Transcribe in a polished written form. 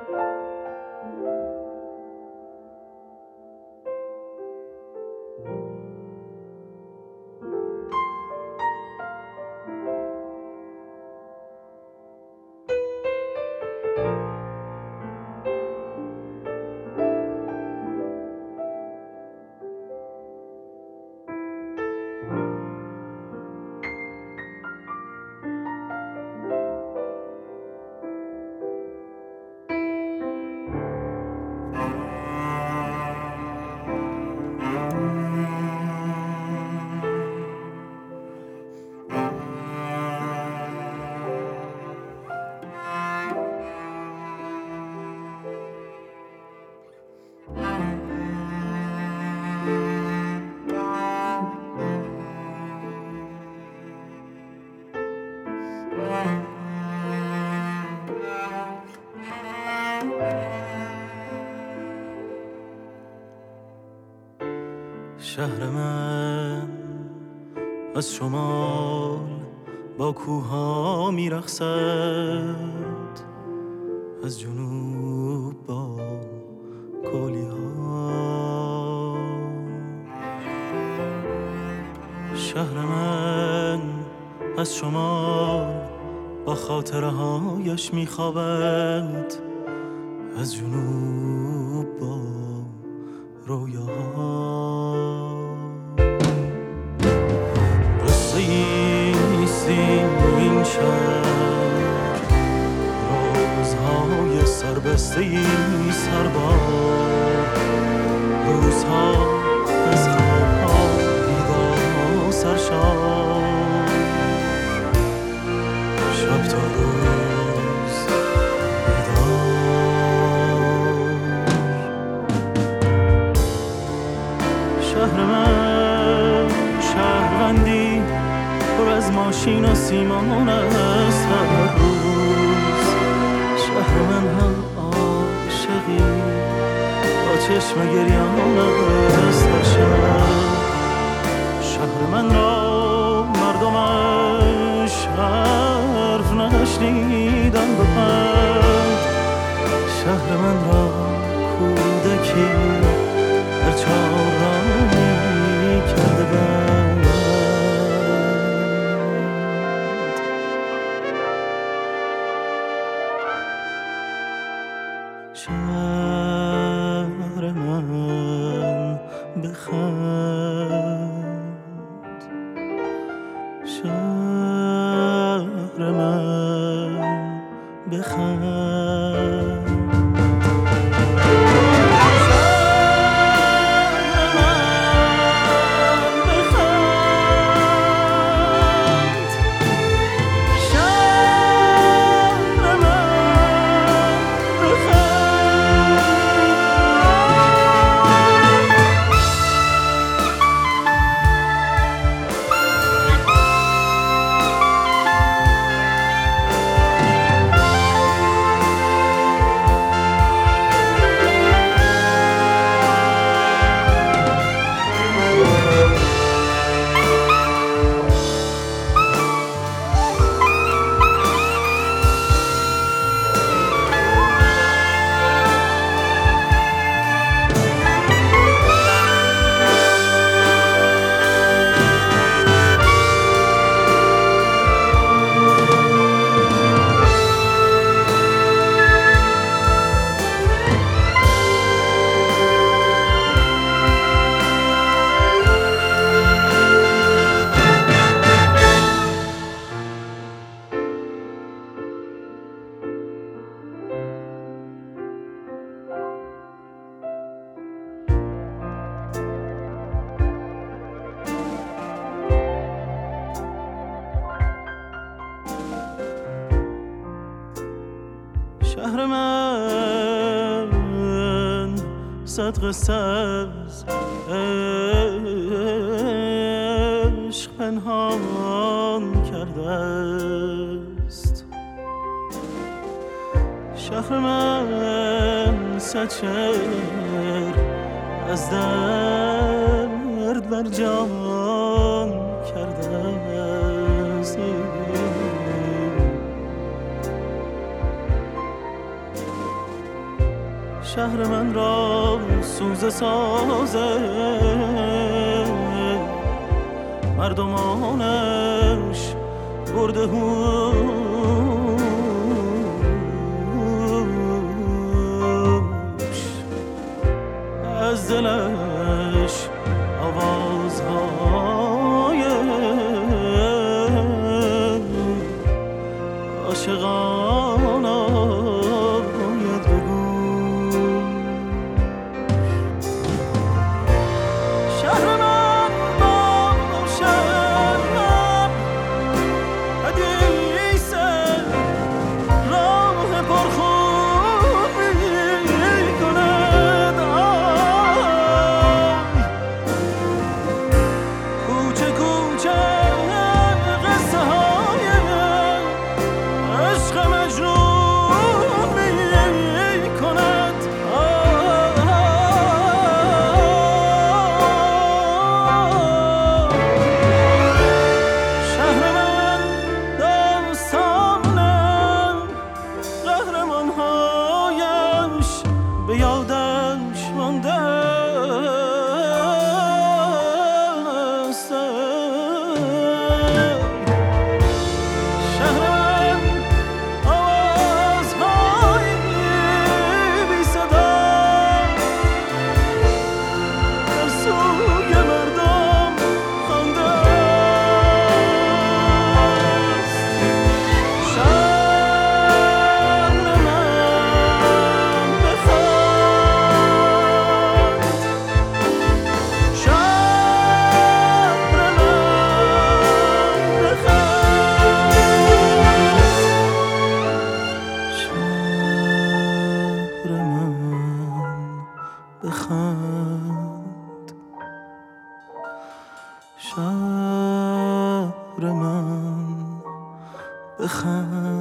شهر من از شمال با کوها میرقصد، از جنوب با کولی ها. شهر من از شمال با خاطره هایش میخوابد، از جنوب با رویاها. قصه ایست این شهر، رازهای سربسته ای سربار، روزها از خوابها بیدار و سرشار، شب تا روز بیدار. شهر من شهروندی پر از ماشین و سیمان است هر روز. شهر من هم عاشقی با چشم گریان است هر شب. شهر من را مردمش حرف نشنیدن به پند، شهر من را کودکی در چهارراهی کرده بند. شهر من بخند، شهر من بخند. شهر من صد قصه از عشق پنهان کرده است. شهر من صد شعر از درد بر جان کرده است. شهر من را سوزه سازه، مردمانش برده هوش، از دلش آوازهای عاشقان آید بگو. شهر من باشد حدیث راه پرخون می کند، کوچه کوچه قصه های عشق مجنون می کند. شهر من داستان قهرمانهایش به یادش مانده است. شهر من آوازهای بی صدا در سوی مردم خوانده است. شهر من بخند، شهر من بخند، شهر من بخند، شهر من بخند.